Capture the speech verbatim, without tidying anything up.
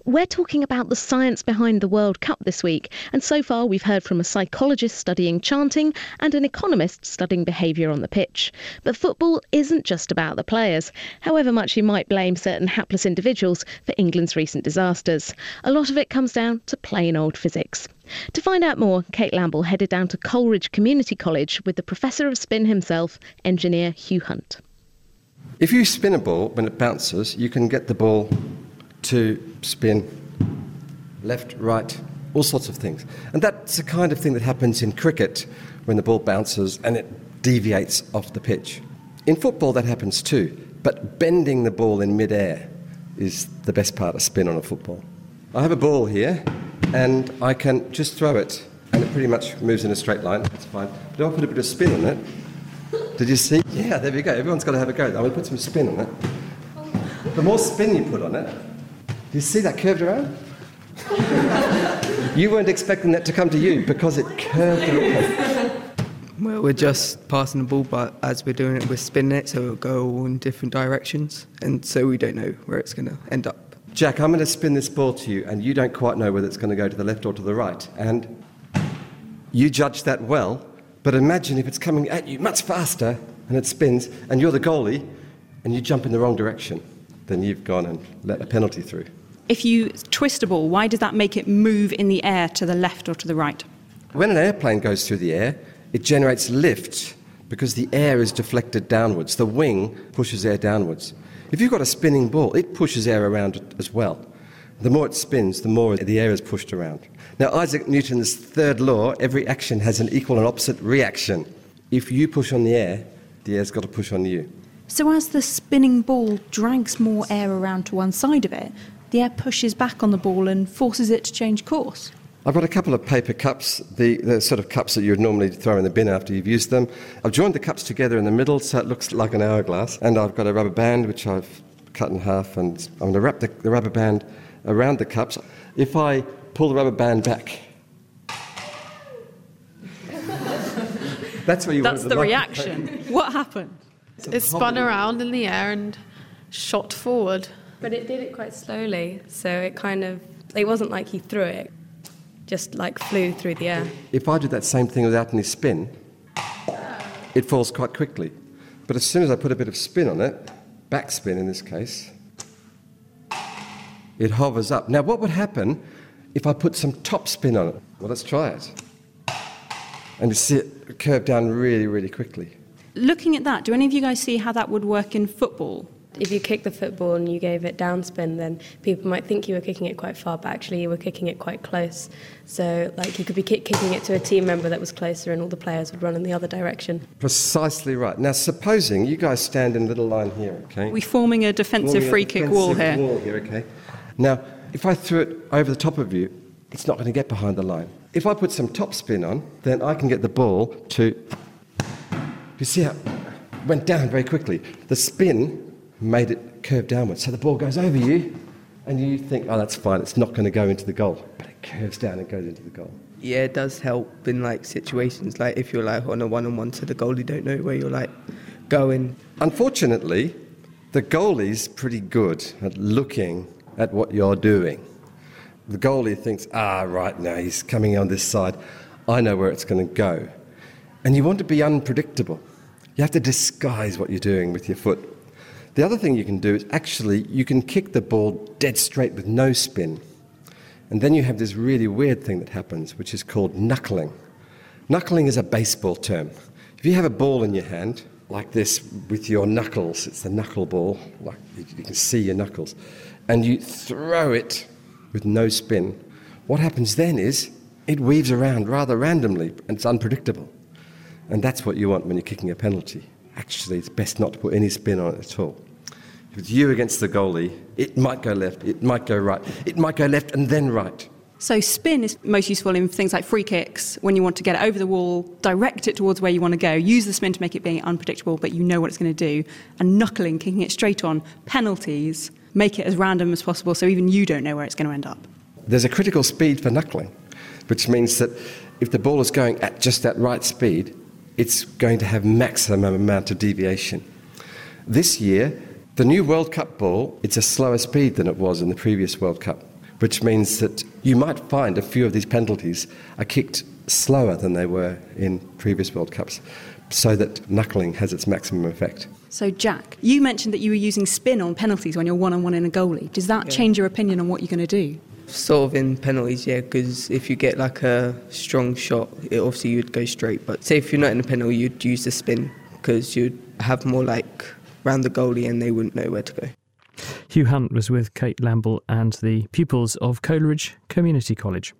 We're talking about the science behind the World Cup this week, and so far we've heard from a psychologist studying chanting and an economist studying behaviour on the pitch. But football isn't just about the players, however much you might blame certain hapless individuals for England's recent disasters. A lot of it comes down to plain old physics. To find out more, Kate Lamble headed down to Coleridge Community College with the Professor of Spin himself, engineer Hugh Hunt. If you spin a ball, when it bounces, you can get the ball to spin left, right, all sorts of things. And that's the kind of thing that happens in cricket when the ball bounces and it deviates off the pitch. In football, that happens too, but bending the ball in mid-air is the best part of spin on a football. I have a ball here, and I can just throw it, and it pretty much moves in a straight line. That's fine. But if I put a bit of spin on it, did you see? Yeah, there we go. Everyone's got to have a go. I'm going to put some spin on it. The more spin you put on it, do you see that curved around? You weren't expecting that to come to you because it curved around. Well, we're just passing the ball, but as we're doing it, we're spinning it, so it'll go all in different directions, and so we don't know where it's going to end up. Jack, I'm going to spin this ball to you, and you don't quite know whether it's going to go to the left or to the right. And you judge that well, but imagine if it's coming at you much faster, and it spins, and you're the goalie, and you jump in the wrong direction. Then you've gone and let a penalty through. If you twist a ball, why does that make it move in the air to the left or to the right? When an airplane goes through the air, it generates lift because the air is deflected downwards. The wing pushes air downwards. If you've got a spinning ball, it pushes air around it as well. The more it spins, the more the air is pushed around. Now, Isaac Newton's third law, every action has an equal and opposite reaction. If you push on the air, the air's got to push on you. So as the spinning ball drags more air around to one side of it, the air pushes back on the ball and forces it to change course. I've got a couple of paper cups, the, the sort of cups that you would normally throw in the bin after you've used them. I've joined the cups together in the middle so it looks like an hourglass, and I've got a rubber band which I've cut in half, and I'm going to wrap the, the rubber band around the cups. If I pull the rubber band back, that's where you That's want the light. reaction. What happened? It spun around in the air and shot forward. But it did it quite slowly, so it kind of, it wasn't like he threw it, just like flew through the air. If I did that same thing without any spin, it falls quite quickly. But as soon as I put a bit of spin on it, backspin in this case, it hovers up. Now, what would happen if I put some top spin on it? Well, let's try it. And you see it curve down really, really quickly. Looking at that, do any of you guys see how that would work in football? If you kicked the football and you gave it downspin, then people might think you were kicking it quite far, but actually you were kicking it quite close. So, like, you could be kick- kicking it to a team member that was closer and all the players would run in the other direction. Precisely right. Now, supposing you guys stand in a little line here, okay? We're forming a defensive Forming a free kick defensive wall here. wall here, okay? Now, if I threw it over the top of you, it's not going to get behind the line. If I put some top spin on, then I can get the ball to... You see how it went down very quickly? The spin made it curve downwards. So the ball goes over you, and you think, oh, that's fine, it's not going to go into the goal. But it curves down and goes into the goal. Yeah, it does help in like situations, like if you're like on a one-on-one to the goalie, don't know where you're like going. Unfortunately, the goalie's pretty good at looking at what you're doing. The goalie thinks, ah, right, now he's coming on this side. I know where it's going to go. And you want to be unpredictable. You have to disguise what you're doing with your foot. The other thing you can do is actually you can kick the ball dead straight with no spin. And then you have this really weird thing that happens, which is called knuckling. Knuckling is a baseball term. If you have a ball in your hand, like this, with your knuckles, it's the knuckle ball, like you can see your knuckles, and you throw it with no spin, what happens then is it weaves around rather randomly, and it's unpredictable. And that's what you want when you're kicking a penalty. Actually, it's best not to put any spin on it at all. If it's you against the goalie, it might go left, it might go right, it might go left and then right. So spin is most useful in things like free kicks, when you want to get it over the wall, direct it towards where you want to go, use the spin to make it be unpredictable, but you know what it's going to do. And knuckling, kicking it straight on, penalties, make it as random as possible so even you don't know where it's going to end up. There's a critical speed for knuckling, which means that if the ball is going at just that right speed, it's going to have maximum amount of deviation. This year, the new World Cup ball, it's a slower speed than it was in the previous World Cup, which means that you might find a few of these penalties are kicked slower than they were in previous World Cups, so that knuckling has its maximum effect. So, Jack, you mentioned that you were using spin on penalties when you're one-on-one in a goalie. Does that Yeah. change your opinion on what you're going to do? Sort of in penalties, yeah, because if you get like a strong shot, it obviously you'd go straight. But say if you're not in a penalty, you'd use the spin because you'd have more like round the goalie and they wouldn't know where to go. Hugh Hunt was with Kate Lamble and the pupils of Coleridge Community College.